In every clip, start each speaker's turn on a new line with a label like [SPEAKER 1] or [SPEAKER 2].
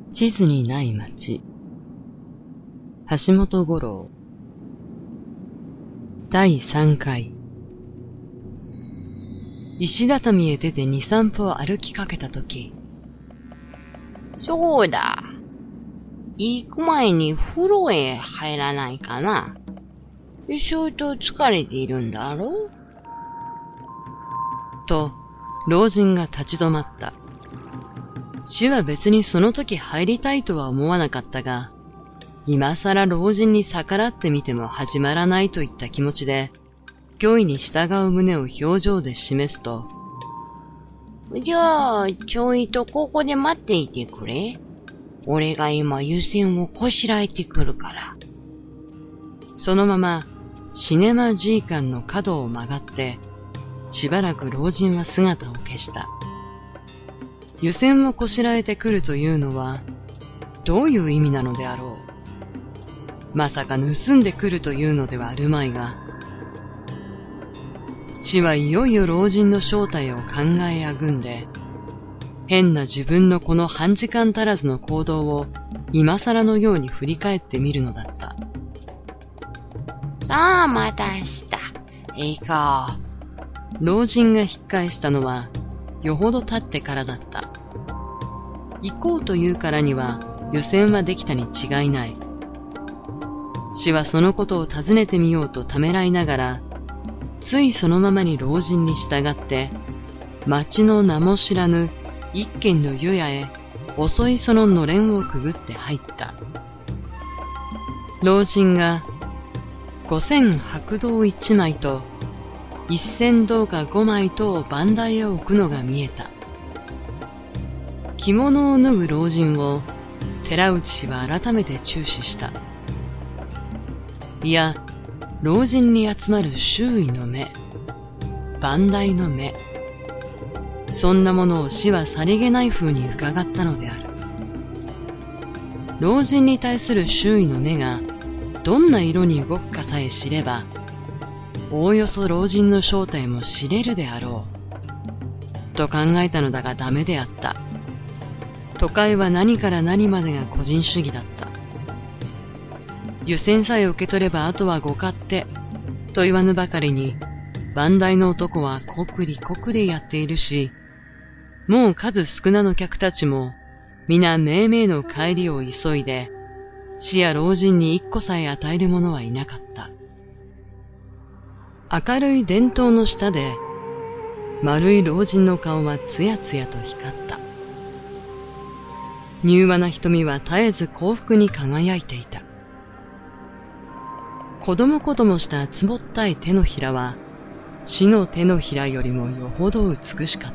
[SPEAKER 1] 地図にない町。橋本五郎。第3回。石畳へ出て2、3歩歩きかけたとき。
[SPEAKER 2] そうだ。行く前に風呂へ入らないかな。相当疲れているんだろう
[SPEAKER 1] と、老人が立ち止まった。死は別にその時入りたいとは思わなかったが、今更老人に逆らってみても始まらないといった気持ちで、脅威に従う旨を表情で示すと、
[SPEAKER 2] じゃあ、ちょいとここで待っていてくれ。俺が今湯煎をこしらえてくるから。
[SPEAKER 1] そのまま、シネマジー館の角を曲がって、しばらく老人は姿を消した。湯煎をこしらえてくるというのは、どういう意味なのであろう。まさか盗んでくるというのではあるまいが、死はいよいよ老人の正体を考えあぐんで、変な自分のこの半時間足らずの行動を今更のように振り返ってみるのだった。
[SPEAKER 2] さあ、また明日、行こ
[SPEAKER 1] う。老人が引っ返したのは、よほど経ってからだった。行こうというからには、湯煎はできたに違いない。死はそのことを尋ねてみようとためらいながら、ついそのままに老人に従って、町の名も知らぬ一軒の湯屋へ、遅いそののれんをくぐって入った。老人が、5000白銅1枚と、1000銅貨5枚とを番台へ置くのが見えた。着物を脱ぐ老人を、寺内氏は改めて注視した。いや、老人に集まる周囲の目、番台の目、そんなものを死はさりげない風に伺ったのである。老人に対する周囲の目がどんな色に動くかさえ知れば、おおよそ老人の正体も知れるであろう、と考えたのだがダメであった。都会は何から何までが個人主義だった。湯煎さえ受け取ればあとはご勝手、と言わぬばかりに、番台の男はこくりこくりやっているし、もう数少なの客たちも、皆めいめいの帰りを急いで、死や老人に一個さえ与える者はいなかった。明るい電灯の下で、丸い老人の顔はつやつやと光った。柔和な瞳は絶えず幸福に輝いていた。子供子供したつぼったい手のひらは、死の手のひらよりもよほど美しかった。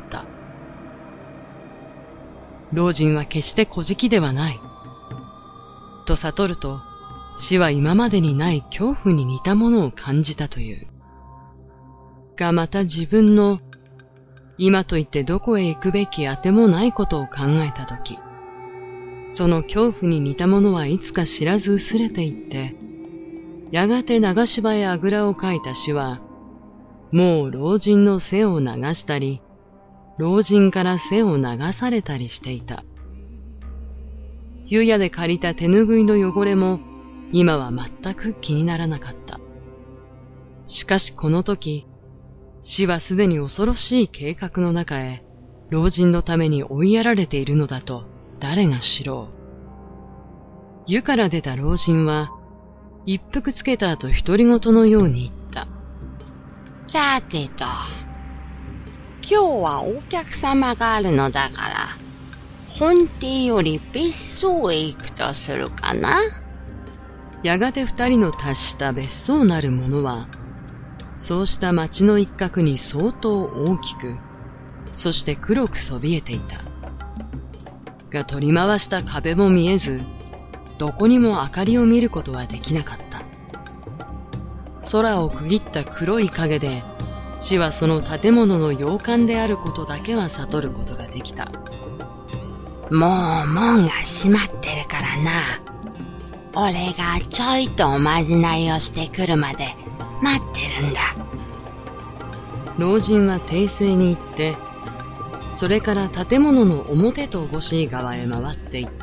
[SPEAKER 1] 老人は決して小じではない。と悟ると、死は今までにない恐怖に似たものを感じたという。がまた自分の、今といってどこへ行くべきあてもないことを考えたとき、その恐怖に似たものはいつか知らず薄れていって、やがて流し場へあぐらをかいた死は、もう老人の背を流したり、老人から背を流されたりしていた。湯屋で借りた手ぬぐいの汚れも、今は全く気にならなかった。しかしこの時、死はすでに恐ろしい計画の中へ、老人のために追いやられているのだと、誰が知ろう。湯から出た老人は、一服つけた後独り言のように言った。
[SPEAKER 2] さてと、今日はお客様があるのだから、本邸より別荘へ行くとするかな。
[SPEAKER 1] やがて二人の達した別荘なるものは、そうした町の一角に相当大きく、そして黒くそびえていた。が取り回した壁も見えず、どこにも明かりを見ることはできなかった。空を区切った黒い影で、死はその建物の洋館であることだけは悟ることができた。
[SPEAKER 2] もう門が閉まってるからな。俺がちょいとおまじないをしてくるまで待ってるんだ。
[SPEAKER 1] 老人は訂正に言って、 それから建物の表とおぼしい側へ回っていった。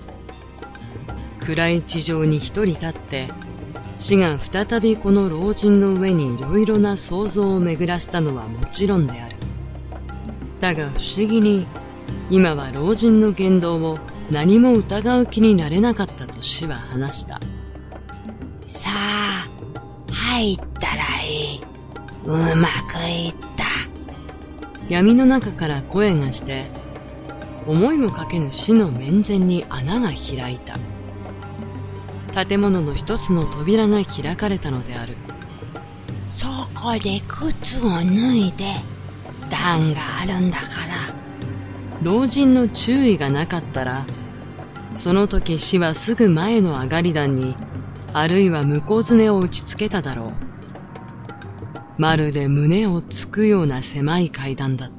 [SPEAKER 1] 暗い地上に一人立って、死が再びこの老人の上にいろいろな想像を巡らしたのはもちろんである。だが不思議に、今は老人の言動を何も疑う気になれなかったと死は話した。
[SPEAKER 2] さあ、入ったらいい。うまくいった。
[SPEAKER 1] 闇の中から声がして、思いもかけぬ死の面前に穴が開いた。建物の一つの扉が開かれたのである。
[SPEAKER 2] そこで靴を脱いで、段があるんだから。
[SPEAKER 1] 老人の注意がなかったら、その時死はすぐ前の上がり段に、あるいは向こうずねを打ちつけただろう。まるで胸をつくような狭い階段だった。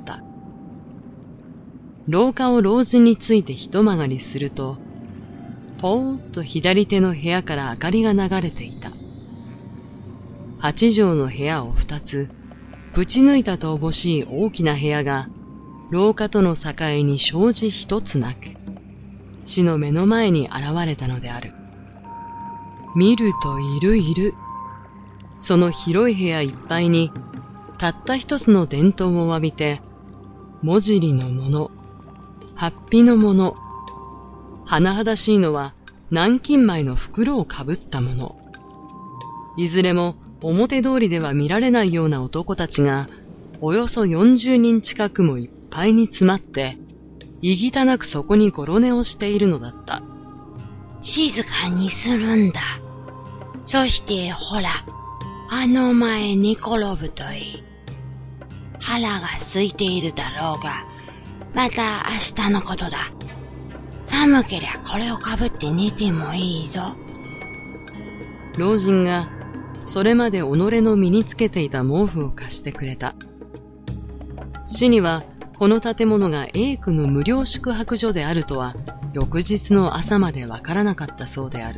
[SPEAKER 1] 廊下を老人について一曲がりすると、ぽーっと左手の部屋から明かりが流れていた。8畳の部屋を2つ、ぶち抜いたとおぼしい大きな部屋が、廊下との境に障子一つなく、死の目の前に現れたのである。見るといる。その広い部屋いっぱいに、たった一つの電灯を浴びて、もじりのもの、はっぴのもの、甚だしいのは南京米の袋をかぶったもの。いずれも表通りでは見られないような男たちが、およそ40人近くもいっぱいに詰まって、いぎたなくそこにごろ寝をしているのだった。
[SPEAKER 2] 静かにするんだ。そしてほら、あの前に転ぶといい。腹が空いているだろうが、また明日のことだ。寒けりゃこれをかぶって寝てもいいぞ。
[SPEAKER 1] 老人がそれまで己の身につけていた毛布を貸してくれた。死にはこの建物が英区の無料宿泊所であるとは翌日の朝までわからなかったそうである。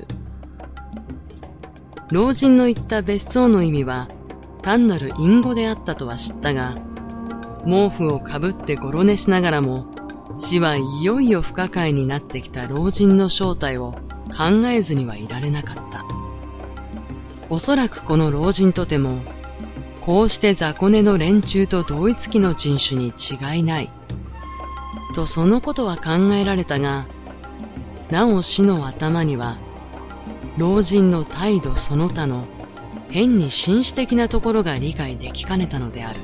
[SPEAKER 1] 老人の言った別荘の意味は単なる隠語であったとは知ったが、毛布をかぶってごろ寝しながらも、死はいよいよ不可解になってきた老人の正体を考えずにはいられなかった。おそらくこの老人とても、こうして雑魚寝の連中と同一期の人種に違いない。とそのことは考えられたが、なお死の頭には、老人の態度その他の変に紳士的なところが理解できかねたのである。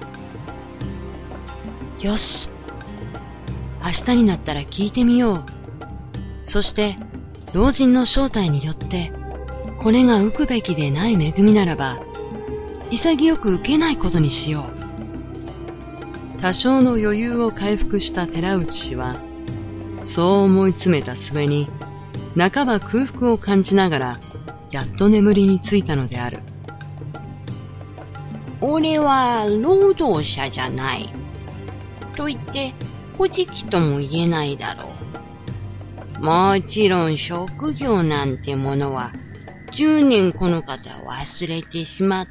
[SPEAKER 1] よし。明日になったら聞いてみよう。そして、老人の正体によって、これが浮くべきでない恵みならば、潔く受けないことにしよう。多少の余裕を回復した寺内氏は、そう思い詰めた末に、半ば空腹を感じながら、やっと眠りについたのである。
[SPEAKER 2] 俺は労働者じゃない。と言って、古事記とも言えないだろう。もちろん職業なんてものは10年この方忘れてしまった。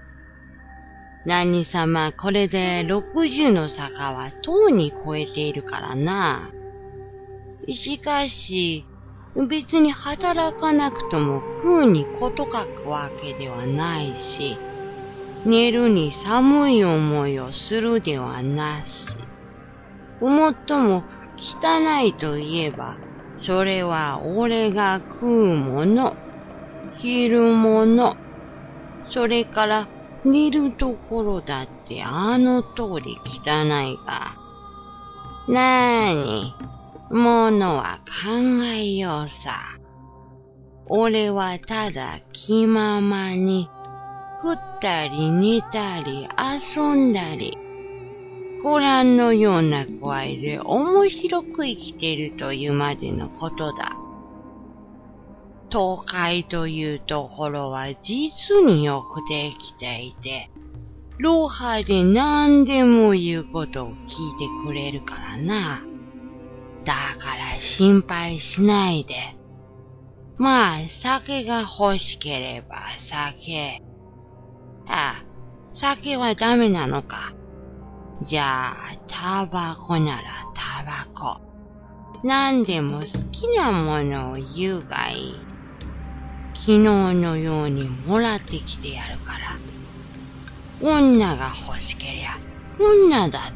[SPEAKER 2] 何様これで60の坂はとうに超えているからな。しかし別に働かなくとも食うに事欠くわけではないし、寝るに寒い思いをするではなし。もっとも汚いといえば、それは俺が食うもの、着るもの、それから寝るところだってあの通り汚いが。なーに、ものは考えようさ。俺はただ気ままに食ったり寝たり遊んだり、ご覧のような具合で面白く生きているというまでのことだ。都会というところは実によくできていて、ロハで何でも言うことを聞いてくれるからな。だから心配しないで。まあ酒が欲しければ酒。酒はダメなのか。じゃあ、 タバコならタバコ。何でも好きなものを言うがいい。昨日のようにもらってきてやるから。女が欲しけりゃ女だって。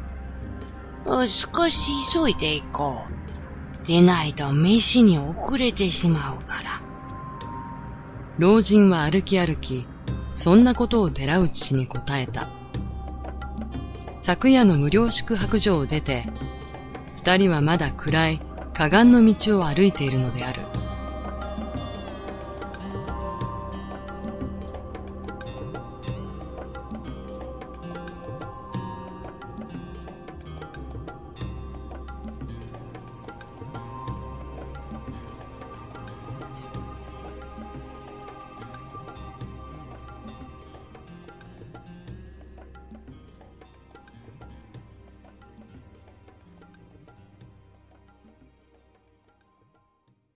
[SPEAKER 2] 少し急いで行こう。でないと飯に遅れてしまうから。
[SPEAKER 1] 老人は歩き歩き、そんなことを寺内氏に答えた。昨夜の無料宿泊所を出て、二人はまだ暗い河岸の道を歩いているのである。